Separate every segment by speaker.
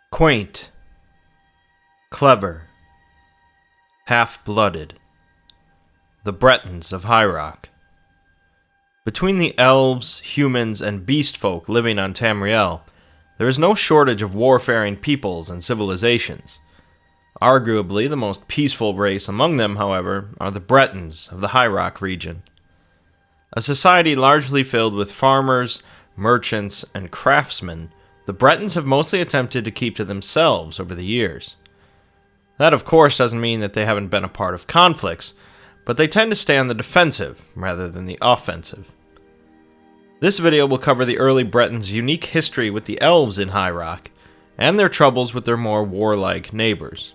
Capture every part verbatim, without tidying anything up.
Speaker 1: Quaint, clever, half-blooded. The Bretons of High Rock. Between the elves, humans, and beast folk living on Tamriel, there is no shortage of warfaring peoples and civilizations. Arguably the most peaceful race among them, however, are the Bretons of the High Rock region. A society largely filled with farmers, merchants, and craftsmen, the Bretons have mostly attempted to keep to themselves over the years. That, of course, doesn't mean that they haven't been a part of conflicts, but they tend to stay on the defensive rather than the offensive. This video will cover the early Bretons' unique history with the elves in High Rock, and their troubles with their more warlike neighbors.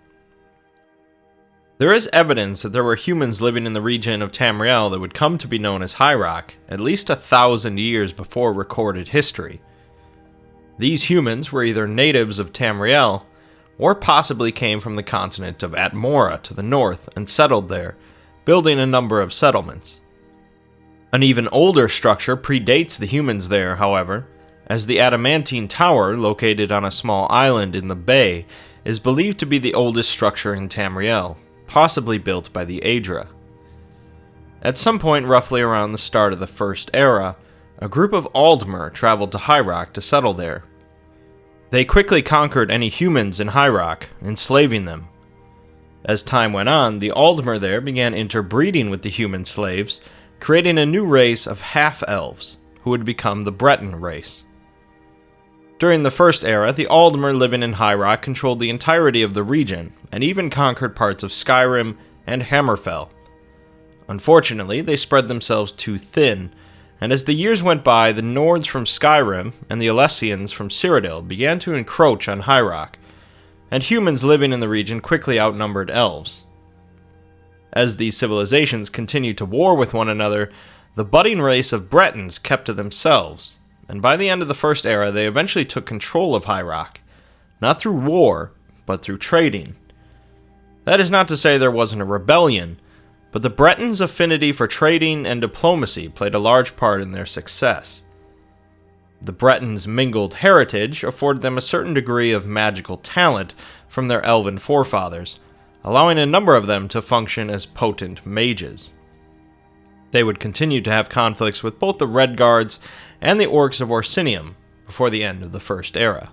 Speaker 1: There is evidence that there were humans living in the region of Tamriel that would come to be known as High Rock at least a thousand years before recorded history. These humans were either natives of Tamriel, or possibly came from the continent of Atmora to the north and settled there, building a number of settlements. An even older structure predates the humans there, however, as the Adamantine Tower, located on a small island in the bay, is believed to be the oldest structure in Tamriel, possibly built by the Aedra. At some point roughly around the start of the First Era, a group of Aldmer traveled to High Rock to settle there. They quickly conquered any humans in High Rock, enslaving them. As time went on, the Aldmer there began interbreeding with the human slaves, creating a new race of half-elves, who would become the Breton race. During the First Era, the Aldmer living in High Rock controlled the entirety of the region, and even conquered parts of Skyrim and Hammerfell. Unfortunately, they spread themselves too thin, and as the years went by, the Nords from Skyrim and the Alessians from Cyrodiil began to encroach on High Rock, and humans living in the region quickly outnumbered elves. As these civilizations continued to war with one another, the budding race of Bretons kept to themselves, and by the end of the First Era they eventually took control of High Rock, not through war, but through trading. That is not to say there wasn't a rebellion, but the Bretons' affinity for trading and diplomacy played a large part in their success. The Bretons' mingled heritage afforded them a certain degree of magical talent from their elven forefathers, allowing a number of them to function as potent mages. They would continue to have conflicts with both the Redguards and the Orcs of Orsinium before the end of the First Era.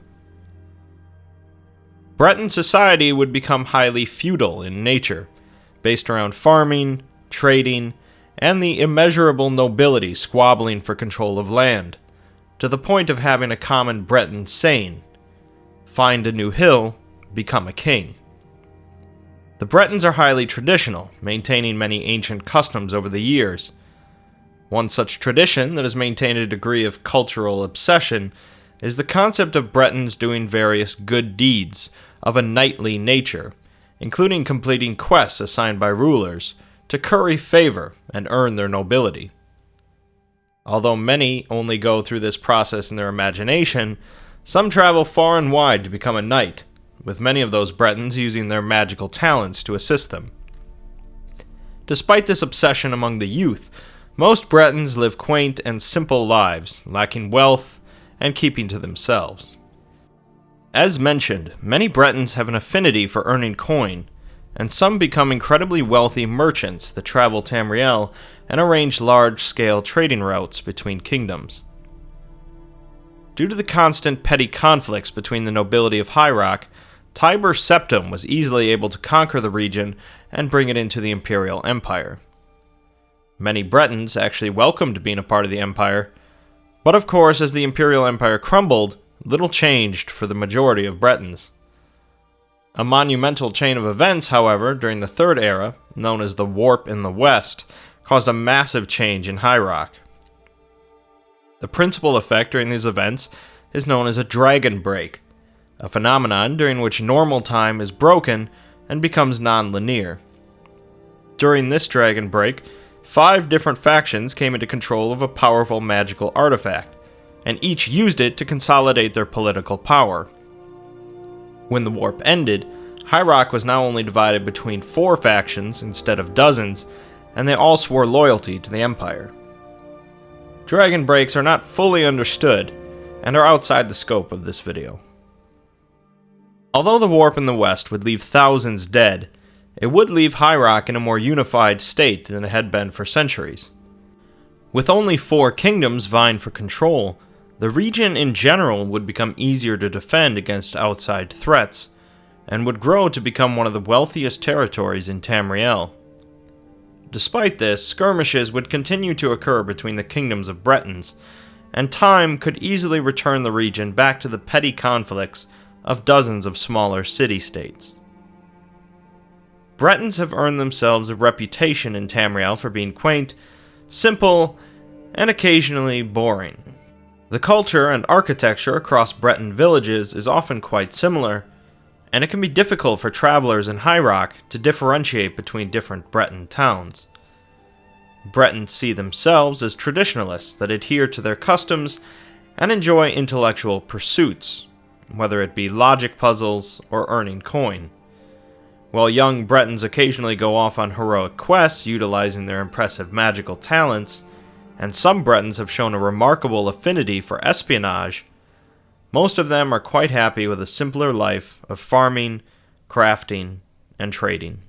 Speaker 1: Breton society would become highly feudal in nature, based around farming, trading, and the immeasurable nobility squabbling for control of land, to the point of having a common Breton saying, "Find a new hill, become a king." The Bretons are highly traditional, maintaining many ancient customs over the years. One such tradition that has maintained a degree of cultural obsession is the concept of Bretons doing various good deeds of a knightly nature, including completing quests assigned by rulers to curry favor and earn their nobility. Although many only go through this process in their imagination, some travel far and wide to become a knight, with many of those Bretons using their magical talents to assist them. Despite this obsession among the youth, most Bretons live quaint and simple lives, lacking wealth and keeping to themselves. As mentioned, many Bretons have an affinity for earning coin, and some become incredibly wealthy merchants that travel Tamriel and arrange large-scale trading routes between kingdoms. Due to the constant petty conflicts between the nobility of High Rock, Tiber Septim was easily able to conquer the region and bring it into the Imperial Empire. Many Bretons actually welcomed being a part of the Empire, but of course, as the Imperial Empire crumbled, little changed for the majority of Bretons. A monumental chain of events, however, during the Third Era, known as the Warp in the West, caused a massive change in High Rock. The principal effect during these events is known as a dragon break, a phenomenon during which normal time is broken and becomes non-linear. During this dragon break, five different factions came into control of a powerful magical artifact, and each used it to consolidate their political power. When the warp ended, High Rock was now only divided between four factions instead of dozens, and they all swore loyalty to the Empire. Dragon breaks are not fully understood, and are outside the scope of this video. Although the warp in the west would leave thousands dead, it would leave High Rock in a more unified state than it had been for centuries. With only four kingdoms vying for control, the region in general would become easier to defend against outside threats, and would grow to become one of the wealthiest territories in Tamriel. Despite this, skirmishes would continue to occur between the kingdoms of Bretons, and time could easily return the region back to the petty conflicts of dozens of smaller city-states. Bretons have earned themselves a reputation in Tamriel for being quaint, simple, and occasionally boring. The culture and architecture across Breton villages is often quite similar, and it can be difficult for travelers in High Rock to differentiate between different Breton towns. Bretons see themselves as traditionalists that adhere to their customs and enjoy intellectual pursuits, whether it be logic puzzles or earning coin. While young Bretons occasionally go off on heroic quests utilizing their impressive magical talents, and some Bretons have shown a remarkable affinity for espionage, most of them are quite happy with a simpler life of farming, crafting, and trading.